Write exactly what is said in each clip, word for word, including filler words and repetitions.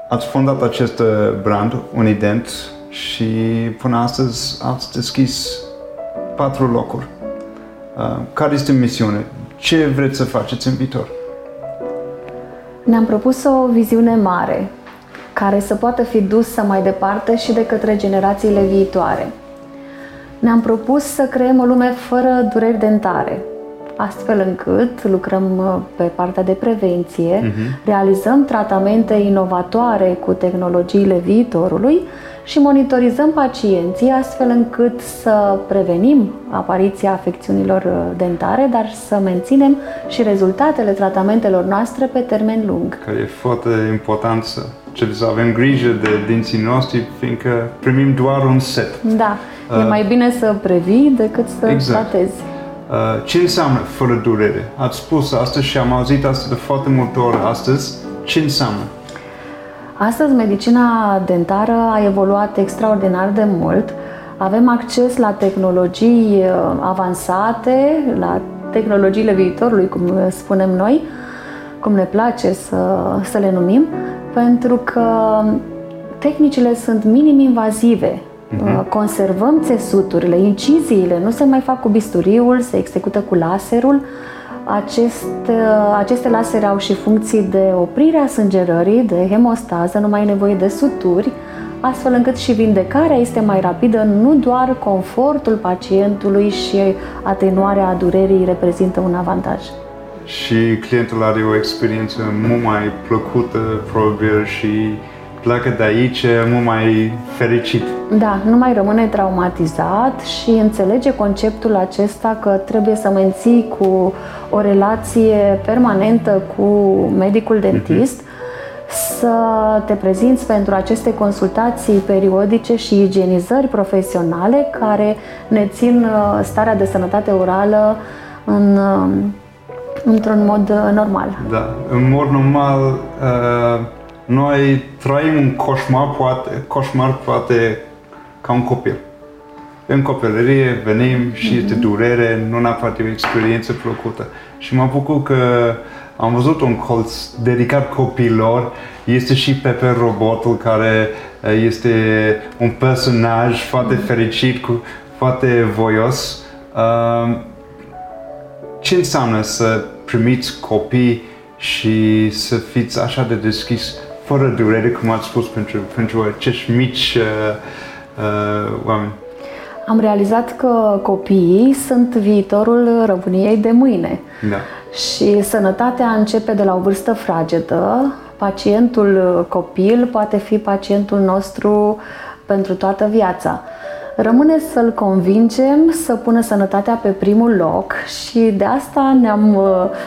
ați fondat acest brand, Unident, și până astăzi ați deschis patru locuri. Care este misiunea? Ce vreți să faceți în viitor? Ne-am propus o viziune mare, care să poată fi dusă mai departe și de către generațiile viitoare. Ne-am propus să creăm o lume fără dureri dentare, astfel încât lucrăm pe partea de prevenție, uh-huh. realizăm tratamente inovatoare cu tehnologiile viitorului și monitorizăm pacienții astfel încât să prevenim apariția afecțiunilor dentare, dar să menținem și rezultatele tratamentelor noastre pe termen lung. Care e foarte important să, să avem grijă de dinții noștri, fiindcă primim doar un set. Da, uh, e mai bine să previi decât să exact. tratezi. Uh, ce înseamnă fără durere? Ați spus astăzi și am auzit asta de foarte multe ori astăzi. Ce înseamnă? Astăzi, medicina dentară a evoluat extraordinar de mult. Avem acces la tehnologii avansate, la tehnologiile viitorului, cum spunem noi, cum ne place să, să le numim, pentru că tehnicile sunt minim-invazive. Uh-huh. Conservăm țesuturile, inciziile nu se mai fac cu bisturiul, se execută cu laserul. Acest, aceste lasere au și funcții de oprire a sângerării, de hemostază, nu mai e nevoie de suturi, astfel încât și vindecarea este mai rapidă, nu doar confortul pacientului și atenuarea durerii reprezintă un avantaj. Și clientul are o experiență mult mai plăcută, probabil, și pleacă de aici mult mai fericit. Da, nu mai rămâne traumatizat și înțelege conceptul acesta că trebuie să menții cu o relație permanentă cu medicul dentist, uh-huh. să te prezinți pentru aceste consultații periodice și igienizări profesionale care ne țin starea de sănătate orală în, într-un mod normal. Da, în mod normal uh... noi trăim un coșmar, poate, coșmar poate ca un copil. În copilărie venim și mm-hmm. este durere, nu neapărat o experiență plăcută. Și mă bucur că am văzut un colț dedicat copiilor. Este și Pepe robotul, care este un personaj foarte mm-hmm. fericit, cu, foarte voios. Uh, ce înseamnă să primiți copii și să fiți așa de deschis, fără durere, cum ați spus, pentru, pentru acești mici uh, uh, oameni? Am realizat că copiii sunt viitorul României de mâine. Da. Și sănătatea începe de la o vârstă fragedă. Pacientul copil poate fi pacientul nostru pentru toată viața. Rămâne să-l convingem să pună sănătatea pe primul loc și de asta ne-am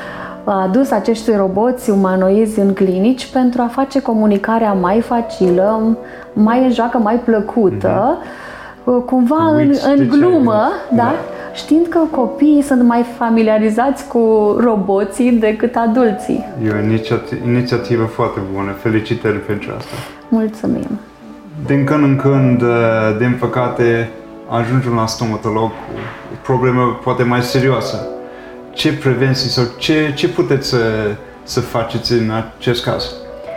a adus acești roboți umanoizi în clinici pentru a face comunicarea mai facilă, mai joacă, mai plăcută, mm-hmm. cumva în, în glumă, da? Da? Știind că copiii sunt mai familiarizați cu roboții decât adulții. E o inițiativă foarte bună. Felicitări pentru asta. Mulțumim. Din când în când, din păcate, ajungem la stomatolog cu o problemă poate mai serioasă. Ce prevenții sau ce, ce puteți să, să faceți în acest caz?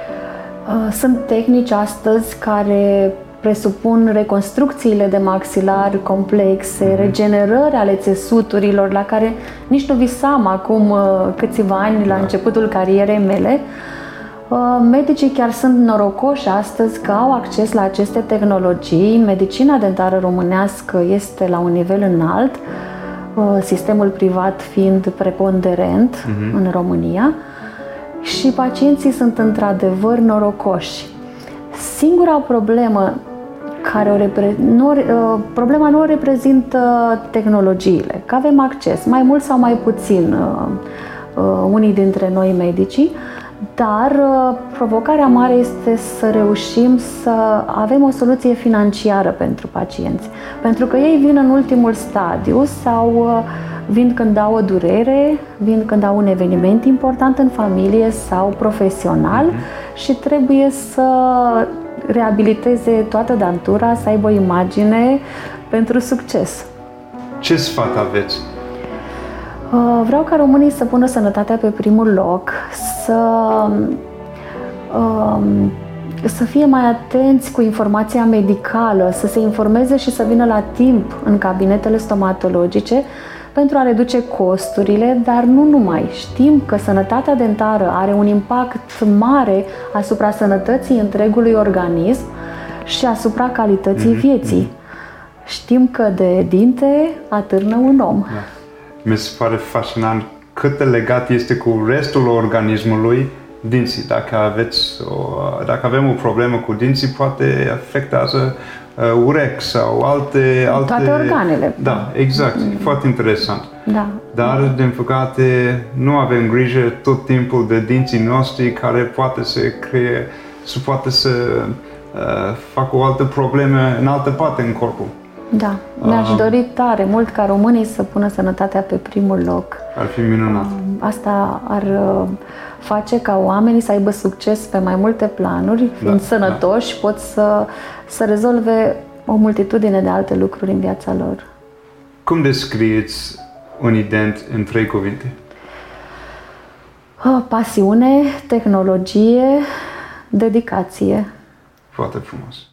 Sunt tehnici astăzi care presupun reconstrucțiile de maxilar complexe, mm-hmm. regenerări ale țesuturilor la care nici nu visam acum câțiva ani la da. începutul carierei mele. Medicii chiar sunt norocoși astăzi că au acces la aceste tehnologii. Medicina dentară românească este la un nivel înalt, sistemul privat fiind preponderent uh-huh. în România și pacienții sunt într-adevăr norocoși. Singura problemă care o repre... nu, problema nu o reprezintă tehnologiile, că avem acces, mai mult sau mai puțin unii dintre noi medicii, dar provocarea mare este să reușim să avem o soluție financiară pentru pacienți. Pentru că ei vin în ultimul stadiu sau vin când au o durere, vin când au un eveniment important în familie sau profesional mm-hmm. și trebuie să reabiliteze toată dantura, să aibă o imagine pentru succes. Ce sfat aveți? Vreau ca românii să pună sănătatea pe primul loc, să um, să fie mai atenți cu informația medicală, să se informeze și să vină la timp în cabinetele stomatologice pentru a reduce costurile, dar nu numai. Știm că sănătatea dentară are un impact mare asupra sănătății întregului organism și asupra calității vieții. Știm că de dinte atârnă un om. Da. Mi se pare fascinant cât de legat este cu restul organismului dinții. Dacă aveți o, dacă avem o problemă cu dinții, poate afectează uh, urechi sau alte, alte... Toate organele. Da, exact. Mm. Foarte interesant. Da. Dar, din păcate, nu avem grijă tot timpul de dinții noștri care poate să cree, să poate să uh, facă o altă problemă în altă parte în corpul. Da, mi-aș uh, dori tare mult ca românii să pună sănătatea pe primul loc. Ar fi minunat. Uh, asta ar uh, face ca oamenii să aibă succes pe mai multe planuri, fiind da, sănătoși, da. pot să, să rezolve o multitudine de alte lucruri în viața lor. Cum descrieți un ident în trei cuvinte? Uh, pasiune, tehnologie, dedicație. Foarte frumos.